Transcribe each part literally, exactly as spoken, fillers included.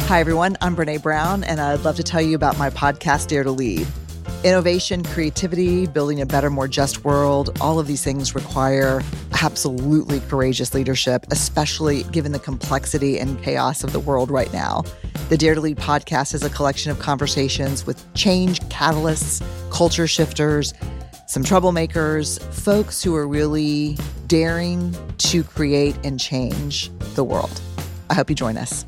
Hi, everyone. I'm Brene Brown, and I'd love to tell you about my podcast, Dare to Lead. Innovation, creativity, building a better, more just world, all of these things require absolutely courageous leadership, especially given the complexity and chaos of the world right now. The Dare to Lead podcast is a collection of conversations with change catalysts, culture shifters, some troublemakers, folks who are really daring to create and change the world. I hope you join us.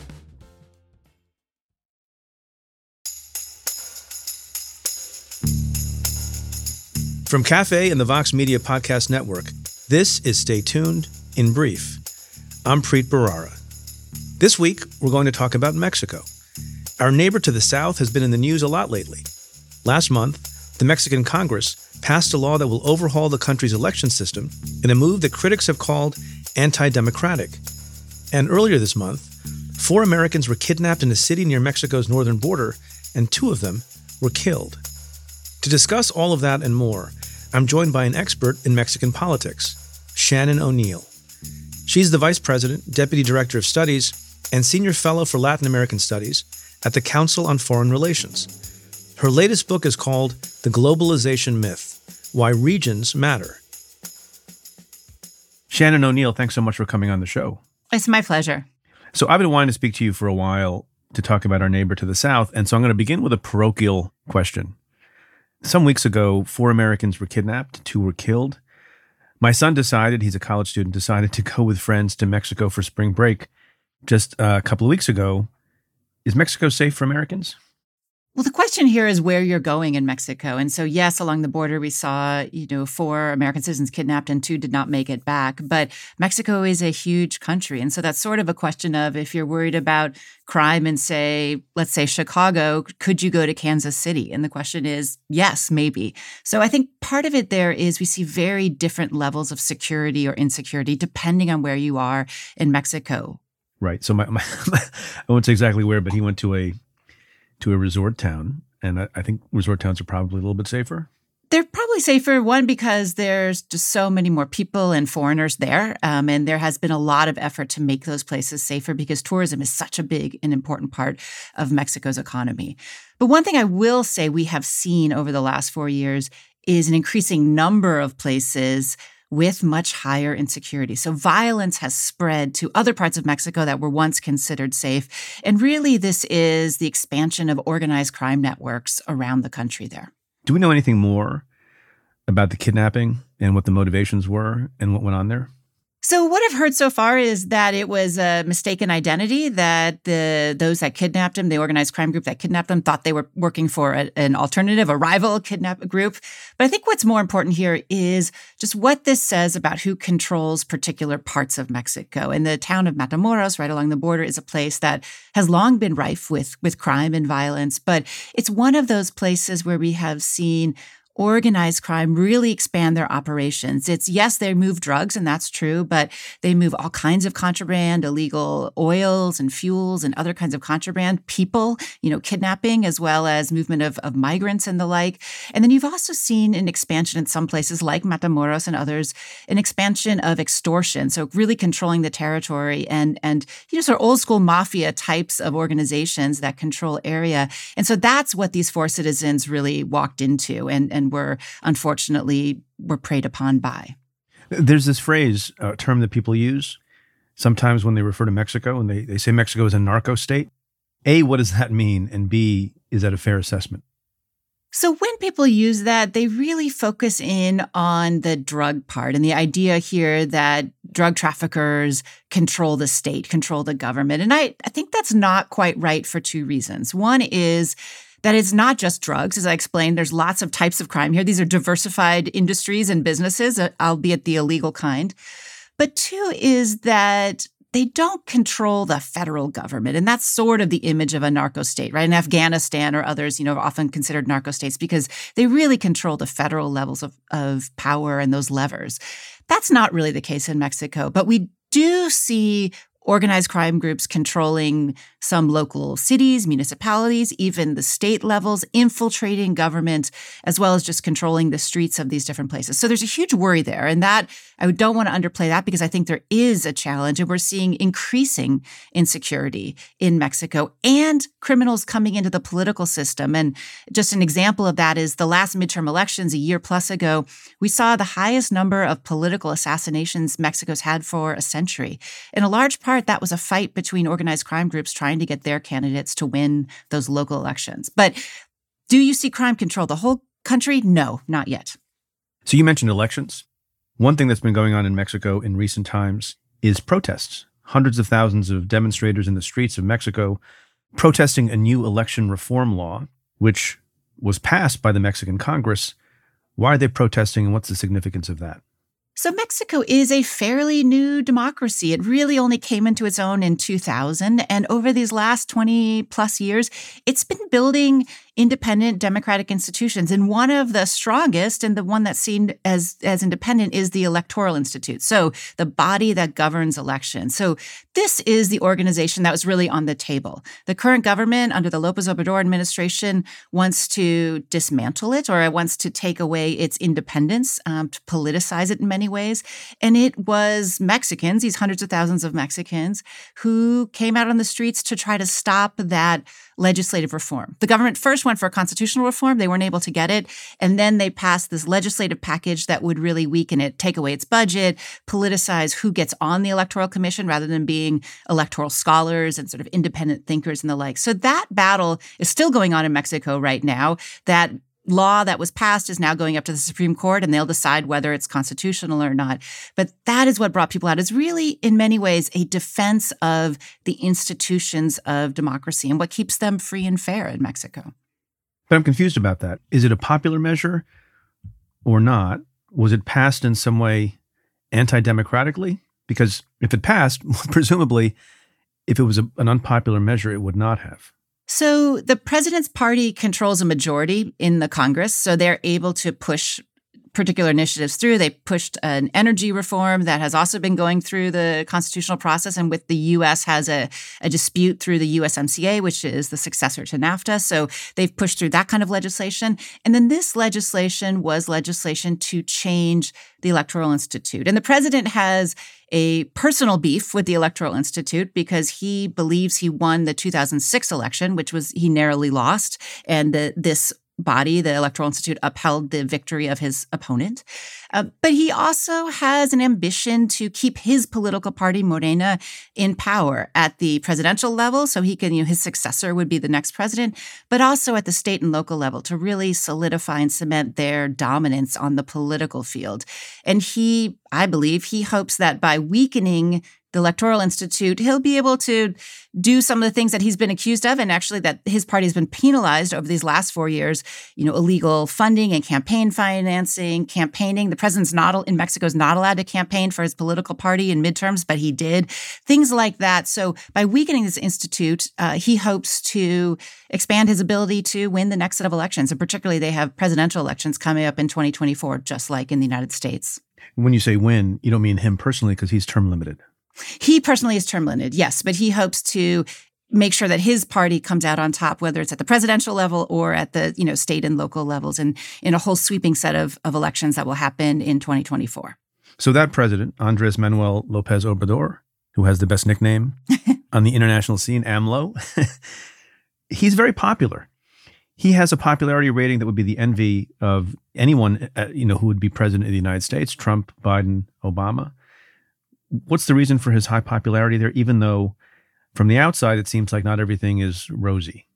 From Cafe and the Vox Media Podcast Network, this is Stay Tuned in Brief. I'm Preet Bharara. This week, we're going to talk about Mexico. Our neighbor to the south has been in the news a lot lately. Last month, the Mexican Congress passed a law that will overhaul the country's election system in a move that critics have called anti-democratic. And earlier this month, four Americans were kidnapped in a city near Mexico's northern border, and two of them were killed. To discuss all of that and more, I'm joined by an expert in Mexican politics, Shannon O'Neill. She's the Vice President, Deputy Director of Studies, and Senior Fellow for Latin American Studies at the Council on Foreign Relations. Her latest book is called The Globalization Myth: Why Regions Matter. Shannon O'Neill, thanks so much for coming on the show. It's my pleasure. So I've been wanting to speak to you for a while to talk about our neighbor to the south, and so I'm going to begin with a parochial question. Some weeks ago, four Americans were kidnapped, two were killed. My son decided, he's a college student, decided to go with friends to Mexico for spring break just a couple of weeks ago. Is Mexico safe for Americans? Well, the question here is where you're going in Mexico. And so, yes, along the border, we saw, you know, four American citizens kidnapped and two did not make it back. But Mexico is a huge country. And so that's sort of a question of if you're worried about crime in, say, let's say Chicago, could you go to Kansas City? And the question is, yes, maybe. So I think part of it there is we see very different levels of security or insecurity depending on where you are in Mexico. Right. So my, my I won't say exactly where, but he went to a to a resort town. And I, I think resort towns are probably a little bit safer. They're probably safer, one, because there's just so many more people and foreigners there. Um, and there has been a lot of effort to make those places safer because tourism is such a big and important part of Mexico's economy. But one thing I will say we have seen over the last four years is an increasing number of places with much higher insecurity. So violence has spread to other parts of Mexico that were once considered safe. And really, this is the expansion of organized crime networks around the country there. Do we know anything more about the kidnapping and what the motivations were and what went on there? So what I've heard so far is that it was a mistaken identity, that the those that kidnapped him, the organized crime group that kidnapped them, thought they were working for a, an alternative, a rival kidnap group. But I think what's more important here is just what this says about who controls particular parts of Mexico. And the town of Matamoros, right along the border, is a place that has long been rife with, with crime and violence. But it's one of those places where we have seen organized crime really expand their operations. It's, yes, they move drugs, and that's true, but they move all kinds of contraband, illegal oils and fuels and other kinds of contraband, people, you know, kidnapping, as well as movement of, of migrants and the like. And then you've also seen an expansion in some places like Matamoros and others, an expansion of extortion. So really controlling the territory and, and, you know, sort of old school mafia types of organizations that control area. And so that's what these four citizens really walked into and, and were unfortunately were preyed upon by. There's this phrase, a term that people use sometimes when they refer to Mexico, and they, they say Mexico is a narco state. A, what does that mean? And B, is that a fair assessment? So when people use that, they really focus in on the drug part and the idea here that drug traffickers control the state, control the government. And I, I think that's not quite right for two reasons. One is that it's not just drugs. As I explained, there's lots of types of crime here. These are diversified industries and businesses, albeit the illegal kind. But two is that they don't control the federal government. And that's sort of the image of a narco state, right? In Afghanistan or others, you know, are often considered narco states because they really control the federal levels of, of power and those levers. That's not really the case in Mexico. But we do see organized crime groups controlling some local cities, municipalities, even the state levels, infiltrating government, as well as just controlling the streets of these different places. So there's a huge worry there. And that, I don't want to underplay that because I think there is a challenge and we're seeing increasing insecurity in Mexico and criminals coming into the political system. And just an example of that is the last midterm elections a year plus ago, we saw the highest number of political assassinations Mexico's had for a century. In a large part, that was a fight between organized crime groups trying to get their candidates to win those local elections. But do you see crime control the whole country? No, not yet. So you mentioned elections. One thing that's been going on in Mexico in recent times is protests. Hundreds of thousands of demonstrators in the streets of Mexico protesting a new election reform law, which was passed by the Mexican Congress. Why are they protesting and what's the significance of that? So Mexico is a fairly new democracy. It really only came into its own in two thousand. And over these last twenty plus years, it's been building independent democratic institutions. And one of the strongest and the one that's seen as, as independent is the Electoral Institute. So the body that governs elections. So this is the organization that was really on the table. The current government under the López Obrador administration wants to dismantle it, or it wants to take away its independence, um, to politicize it in many ways. And it was Mexicans, these hundreds of thousands of Mexicans, who came out on the streets to try to stop that legislative reform. The government first went for constitutional reform. They weren't able to get it. And then they passed this legislative package that would really weaken it, take away its budget, politicize who gets on the Electoral Commission rather than being electoral scholars and sort of independent thinkers and the like. So that battle is still going on in Mexico right now. That law that was passed is now going up to the Supreme Court, and they'll decide whether it's constitutional or not. But that is what brought people out. It's really, in many ways, a defense of the institutions of democracy and what keeps them free and fair in Mexico. But I'm confused about that. Is it a popular measure or not? Was it passed in some way anti-democratically? Because if it passed, presumably, if it was a, an unpopular measure, it would not have. So the president's party controls a majority in the Congress, so they're able to push particular initiatives through. They pushed an energy reform that has also been going through the constitutional process, and with the U S has a, a dispute through the U S M C A, which is the successor to NAFTA. So they've pushed through that kind of legislation. And then this legislation was legislation to change the Electoral Institute. And the president has a personal beef with the Electoral Institute because he believes he won the two thousand six election, which was he narrowly lost. And the, this body, the Electoral Institute, upheld the victory of his opponent. Uh, but he also has an ambition to keep his political party, Morena, in power at the presidential level. So he can, you know, his successor would be the next president, but also at the state and local level to really solidify and cement their dominance on the political field. And he, I believe, he hopes that by weakening the Electoral Institute, he'll be able to do some of the things that he's been accused of, and actually that his party has been penalized over these last four years, you know, illegal funding and campaign financing, campaigning. The president's not, in Mexico, is not allowed to campaign for his political party in midterms, but he did. Things like that. So by weakening this institute, uh, he hopes to expand his ability to win the next set of elections. And particularly, they have presidential elections coming up in twenty twenty-four, just like in the United States. When you say win, you don't mean him personally because he's term limited. He personally is term limited, yes, but he hopes to make sure that his party comes out on top, whether it's at the presidential level or at the, you know, state and local levels, and in a whole sweeping set of, of elections that will happen in twenty twenty-four. So that president, Andrés Manuel López Obrador, who has the best nickname on the international scene, AMLO, he's very popular. He has a popularity rating that would be the envy of anyone, uh, you know, who would be president of the United States, Trump, Biden, Obama. What's the reason for his high popularity there, even though from the outside it seems like not everything is rosy?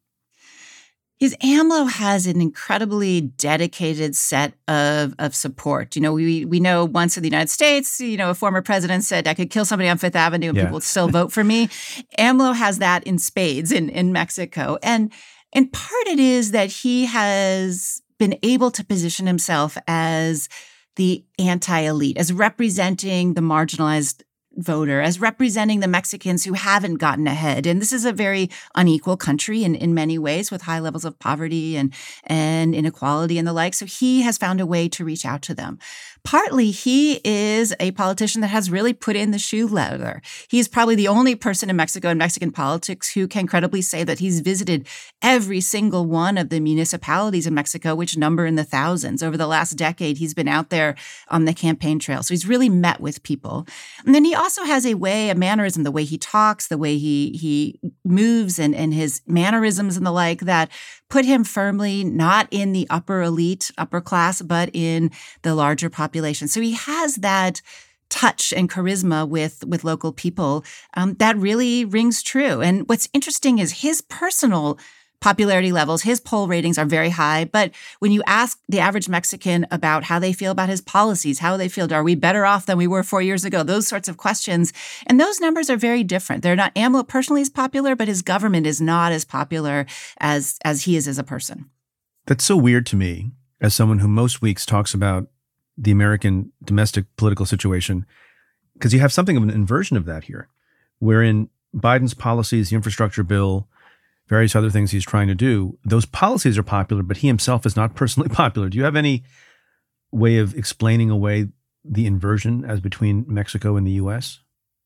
His AMLO has an incredibly dedicated set of, of support. You know, we we know once in the United States, you know, a former president said, I could kill somebody on Fifth Avenue and yeah. people would still vote for me. AMLO has that in spades in, in Mexico. And, and part it is that he has been able to position himself as the anti-elite, as representing the marginalized voter, as representing the Mexicans who haven't gotten ahead. And this is a very unequal country in, in many ways, with high levels of poverty and, and inequality and the like. So he has found a way to reach out to them. Partly, he is a politician that has really put in the shoe leather. He's probably the only person in Mexico and Mexican politics who can credibly say that he's visited every single one of the municipalities in Mexico, which number in the thousands. Over the last decade, he's been out there on the campaign trail. So he's really met with people. And then he also has a way, a mannerism, the way he talks, the way he he moves and, and his mannerisms and the like that put him firmly not in the upper elite, upper class, but in the larger population. So he has that touch and charisma with, with local people um, that really rings true. And what's interesting is his personal popularity levels, his poll ratings are very high. But when you ask the average Mexican about how they feel about his policies, how they feel, are we better off than we were four years ago? Those sorts of questions. And those numbers are very different. They're not, AMLO personally is popular, but his government is not as popular as, as he is as a person. That's so weird to me as someone who most weeks talks about the American domestic political situation, because you have something of an inversion of that here, wherein Biden's policies, the infrastructure bill, various other things he's trying to do, those policies are popular, but he himself is not personally popular. Do you have any way of explaining away the inversion as between Mexico and the U S?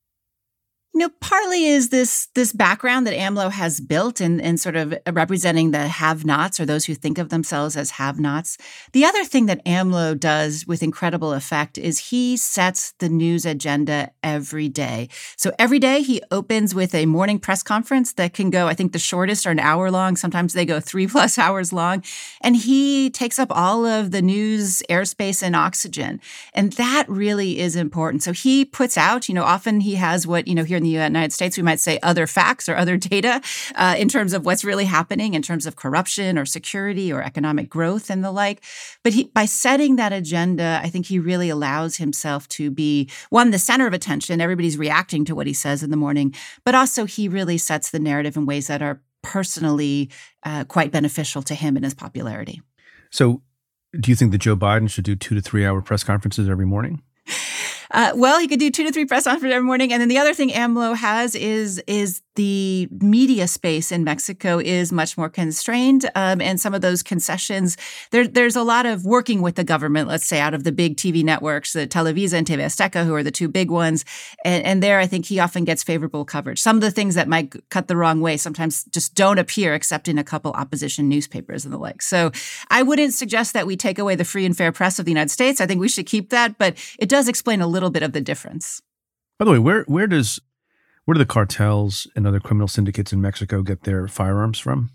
You know, partly is this this background that AMLO has built in, in sort of representing the have-nots or those who think of themselves as have-nots. The other thing that AMLO does with incredible effect is he sets the news agenda every day. So every day he opens with a morning press conference that can go, I think the shortest are an hour long. Sometimes they go three plus hours long. And he takes up all of the news, airspace, and oxygen. And that really is important. So he puts out, you know, often he has what, you know, here in the United States, we might say other facts or other data uh, in terms of what's really happening in terms of corruption or security or economic growth and the like. But he, by setting that agenda, I think he really allows himself to be, one, the center of attention. Everybody's reacting to what he says in the morning. But also he really sets the narrative in ways that are personally uh, quite beneficial to him and his popularity. So do you think that Joe Biden should do two to three hour press conferences every morning? Uh, well, he could do two to three press conferences every morning. And then the other thing AMLO has is is the media space in Mexico is much more constrained. Um, and some of those concessions, there, there's a lot of working with the government, let's say, out of the big T V networks, the Televisa and T V Azteca, who are the two big ones. And, and there, I think he often gets favorable coverage. Some of the things that might cut the wrong way sometimes just don't appear except in a couple opposition newspapers and the like. So I wouldn't suggest that we take away the free and fair press of the United States. I think we should keep that, but it does explain a little bit of the difference. By the way, where where does where do the cartels and other criminal syndicates in Mexico get their firearms from?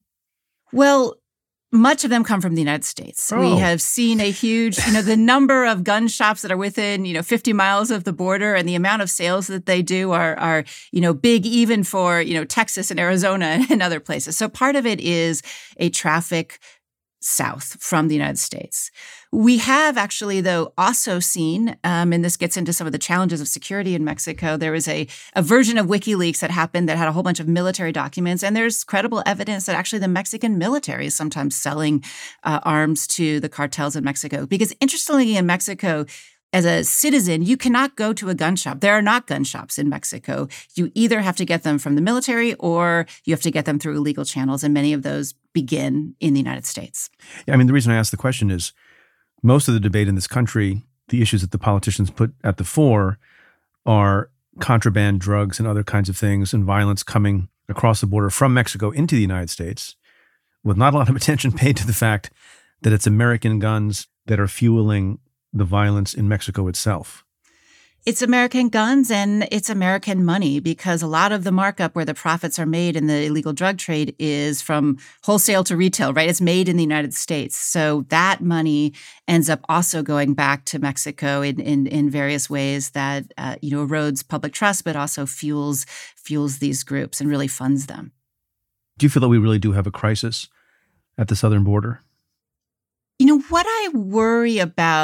Well, much of them come from the United States. Oh. We have seen a huge, you know, the number of gun shops that are within, you know, fifty miles of the border, and the amount of sales that they do are, are, you know, big even for, you know, Texas and Arizona and other places. So part of it is a traffic south from the United States. We have actually, though, also seen, um, and this gets into some of the challenges of security in Mexico, there was a, a version of WikiLeaks that happened that had a whole bunch of military documents, and there's credible evidence that actually the Mexican military is sometimes selling uh, arms to the cartels in Mexico. Because interestingly, in Mexico, as a citizen, you cannot go to a gun shop. There are not gun shops in Mexico. You either have to get them from the military or you have to get them through illegal channels, and many of those begin in the United States. Yeah, I mean, the reason I ask the question is most of the debate in this country, the issues that the politicians put at the fore are contraband drugs and other kinds of things and violence coming across the border from Mexico into the United States, with not a lot of attention paid to the fact that it's American guns that are fueling the violence in Mexico itself. It's American guns and it's American money, because a lot of the markup where the profits are made in the illegal drug trade is from wholesale to retail, right? It's made in the United States. So that money ends up also going back to Mexico in in, in various ways that uh, you know erodes public trust, but also fuels fuels these groups and really funds them. Do you feel that we really do have a crisis at the southern border? You know, what I worry about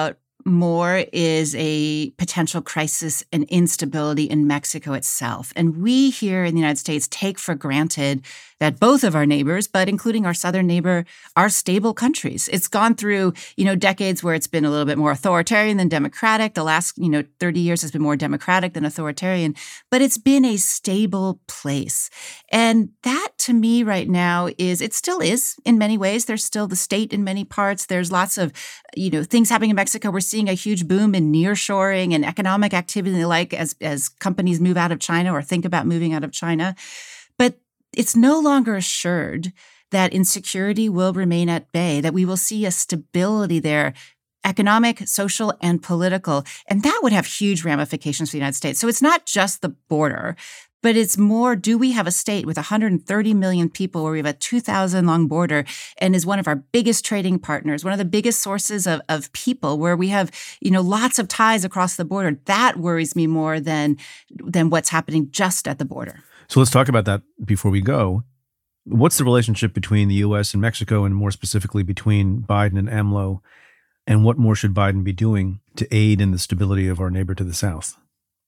more is a potential crisis and instability in Mexico itself. And we here in the United States take for granted that both of our neighbors, but including our southern neighbor, are stable countries. It's gone through, you know, decades where it's been a little bit more authoritarian than democratic. The last, you know, thirty years has been more democratic than authoritarian, but it's been a stable place. And that to me right now is, it still is in many ways. There's still the state in many parts. There's lots of, you know, things happening in Mexico. We're seeing a huge boom in nearshoring and economic activity and the like as, as companies move out of China or think about moving out of China. But it's no longer assured that insecurity will remain at bay, that we will see a stability there, economic, social, and political. And that would have huge ramifications for the United States. So it's not just the border, but it's more, do we have a state with one hundred thirty million people where we have a two thousand long border and is one of our biggest trading partners, one of the biggest sources of, of people where we have, you know, lots of ties across the border. That worries me more than, than what's happening just at the border. So let's talk about that before we go. What's the relationship between the U S and Mexico, and more specifically between Biden and AMLO? And what more should Biden be doing to aid in the stability of our neighbor to the south?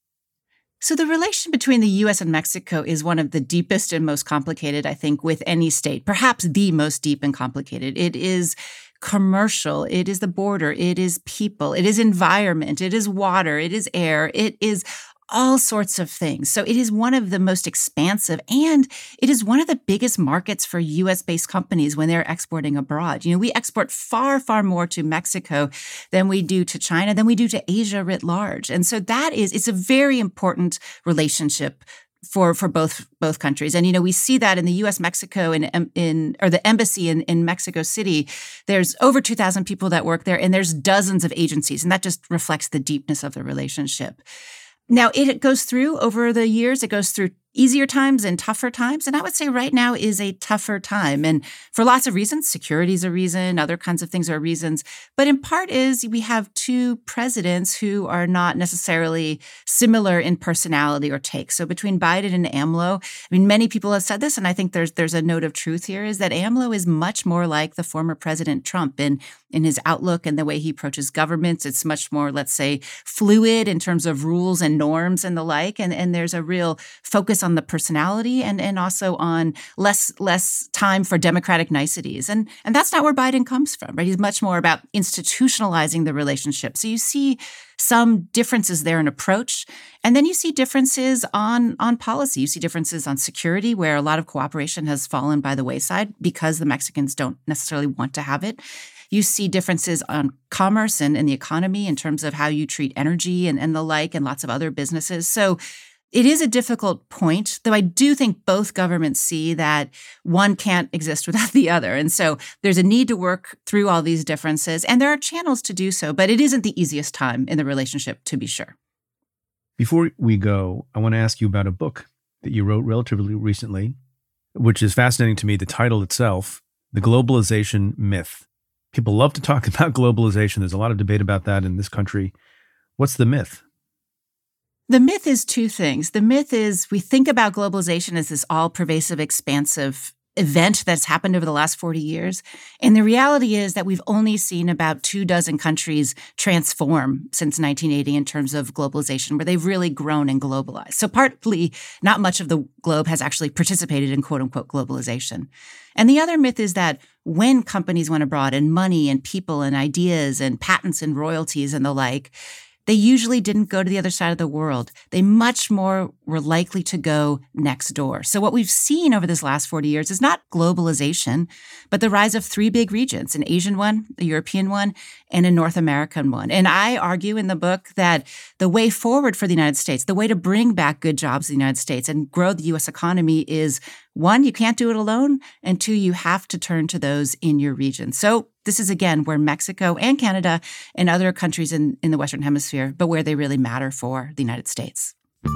So the relation between the U S and Mexico is one of the deepest and most complicated, I think, with any state, perhaps the most deep and complicated. It is commercial. It is the border. It is people. It is environment. It is water. It is air. It is all sorts of things. So it is one of the most expansive, and it is one of the biggest markets for U S-based companies when they're exporting abroad. You know, we export far, far more to Mexico than we do to China, than we do to Asia writ large. And so that is, it's a very important relationship for for both both countries. And, you know, we see that in the U S Mexico in, in or the embassy in, in Mexico City. There's over two thousand people that work there, and there's dozens of agencies. And that just reflects the deepness of the relationship. Now, it goes through over the years, it goes through easier times and tougher times. And I would say right now is a tougher time. And for lots of reasons, security is a reason, other kinds of things are reasons. But in part is we have two presidents who are not necessarily similar in personality or take. So between Biden and AMLO, I mean, many people have said this, and I think there's there's a note of truth here, is that AMLO is much more like the former President Trump in, in his outlook and the way he approaches governments. It's much more, let's say, fluid in terms of rules and norms and the like. And, and there's a real focus on the personality and, and also on less less time for democratic niceties. And, and that's not where Biden comes from, right? He's much more about institutionalizing the relationship. So you see some differences there in approach. And then you see differences on, on policy. You see differences on security, where a lot of cooperation has fallen by the wayside because the Mexicans don't necessarily want to have it. You see differences on commerce and, and the economy in terms of how you treat energy and, and the like, and lots of other businesses. So it is a difficult point, though I do think both governments see that one can't exist without the other. And so there's a need to work through all these differences, and there are channels to do so, but it isn't the easiest time in the relationship, to be sure. Before we go, I want to ask you about a book that you wrote relatively recently, which is fascinating to me. The title itself, The Globalization Myth. People love to talk about globalization. There's a lot of debate about that in this country. What's the myth? The myth is two things. The myth is we think about globalization as this all-pervasive, expansive event that's happened over the last forty years. And the reality is that we've only seen about two dozen countries transform since nineteen eighty in terms of globalization, where they've really grown and globalized. So partly, not much of the globe has actually participated in quote-unquote globalization. And the other myth is that when companies went abroad and money and people and ideas and patents and royalties and the like, they usually didn't go to the other side of the world. They much more were likely to go next door. So what we've seen over this last forty years is not globalization, but the rise of three big regions, an Asian one, a European one, and a North American one. And I argue in the book that the way forward for the United States, the way to bring back good jobs in the United States and grow the U S economy is, one, you can't do it alone, and two, you have to turn to those in your region. So this is, again, where Mexico and Canada and other countries in, in the Western Hemisphere, but where they really matter for the United States.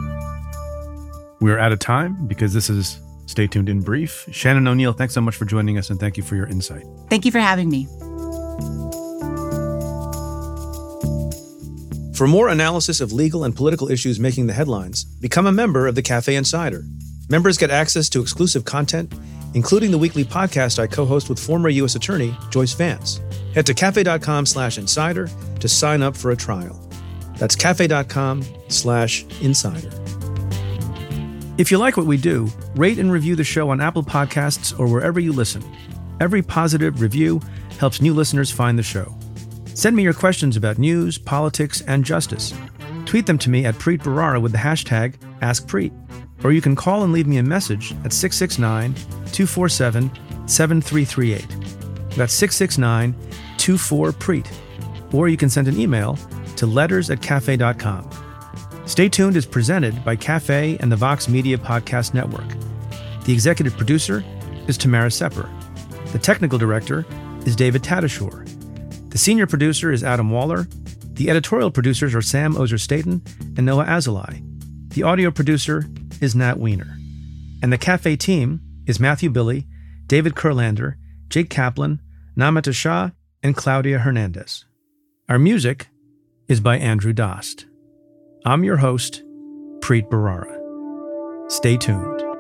We're out of time because this is Stay Tuned in Brief. Shannon O'Neill, thanks so much for joining us, and thank you for your insight. Thank you for having me. For more analysis of legal and political issues making the headlines, become a member of the Cafe Insider. Members get access to exclusive content, including the weekly podcast I co-host with former U S Attorney Joyce Vance. Head to cafe.com slash insider to sign up for a trial. That's cafe.com slash insider. If you like what we do, rate and review the show on Apple Podcasts or wherever you listen. Every positive review helps new listeners find the show. Send me your questions about news, politics, and justice. Tweet them to me at Preet Bharara with the hashtag AskPreet. Or you can call and leave me a message at six six nine, two four seven, seven three three eight. That's six six nine, two four, Preet. Or you can send an email to letters at cafe dot com. Stay Tuned is presented by Cafe and the Vox Media Podcast Network. The executive producer is Tamara Sepper. The technical director is David Tadashore. The senior producer is Adam Waller. The editorial producers are Sam Ozer-Staten and Noah Azulai. The audio producer is Nat Weiner. And the Cafe team is Matthew Billy, David Kurlander, Jake Kaplan, Namita Shah, and Claudia Hernandez. Our music is by Andrew Dost. I'm your host, Preet Bharara. Stay tuned.